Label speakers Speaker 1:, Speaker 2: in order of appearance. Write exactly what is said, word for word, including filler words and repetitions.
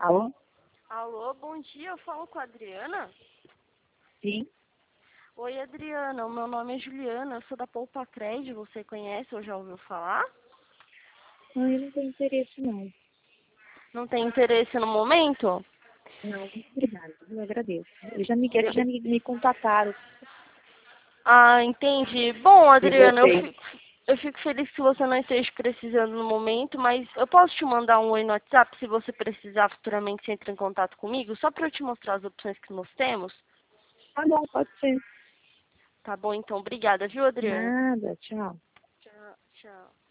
Speaker 1: Alô?
Speaker 2: Alô, bom dia, eu falo com a Adriana?
Speaker 1: Sim?
Speaker 2: Oi, Adriana, o meu nome é Juliana, eu sou da Poupa Cred, você conhece ou já ouviu falar?
Speaker 1: Não, eu não tenho interesse, não.
Speaker 2: Não tem interesse no momento?
Speaker 1: Não, muito obrigada. Eu agradeço. Eles já me, eles já me, me contataram
Speaker 2: Ah, entendi. Bom,
Speaker 1: de
Speaker 2: Adriana, eu
Speaker 1: vocês.
Speaker 2: fico, eu fico feliz que você não esteja precisando no momento, mas eu posso te mandar um oi no WhatsApp se você precisar futuramente você entra em contato comigo, só para eu te mostrar as opções que nós temos?
Speaker 1: Tá bom, pode ser.
Speaker 2: Tá bom, então, obrigada, viu, Adriana?
Speaker 1: Nada, tchau.
Speaker 2: Tchau, tchau.